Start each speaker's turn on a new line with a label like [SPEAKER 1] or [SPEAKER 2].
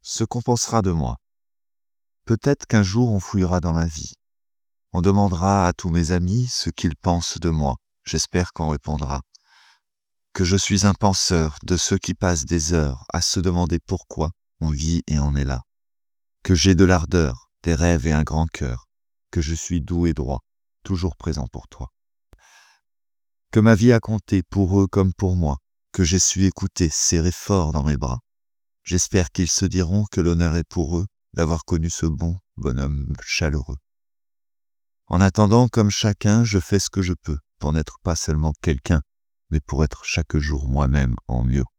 [SPEAKER 1] se compensera de moi. Peut-être qu'un jour on fouillera dans la vie. On demandera à tous mes amis ce qu'ils pensent de moi. J'espère qu'on répondra que je suis un penseur de ceux qui passent des heures à se demander pourquoi on vit et on est là. Que j'ai de l'ardeur, des rêves et un grand cœur. Que je suis doux et droit, toujours présent pour toi. Que ma vie a compté pour eux comme pour moi. Que j'ai su écouter, serrer fort dans mes bras. J'espère qu'ils se diront que l'honneur est pour eux d'avoir connu ce bon bonhomme chaleureux. En attendant, comme chacun, je fais ce que je peux pour n'être pas seulement quelqu'un, mais pour être chaque jour moi-même en mieux.